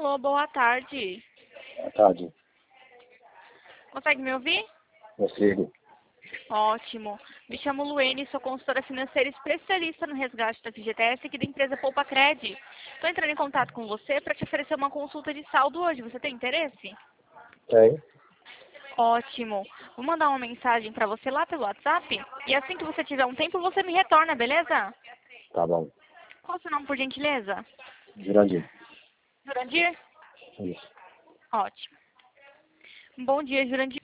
Alô, boa tarde. Boa tarde. Consegue me ouvir? Consigo. Ótimo. Me chamo Luene, sou consultora financeira especialista no resgate da FGTS aqui da empresa Poupa Cred. Estou entrando em contato com você para te oferecer uma consulta de saldo hoje. Você tem interesse? Tem? Ótimo. Vou mandar uma mensagem para você lá pelo WhatsApp e assim que você tiver um tempo você me retorna, beleza? Tá bom. Qual o seu nome, por gentileza? Jurandir. Jurandir? Isso. Ótimo. Bom dia, Jurandir.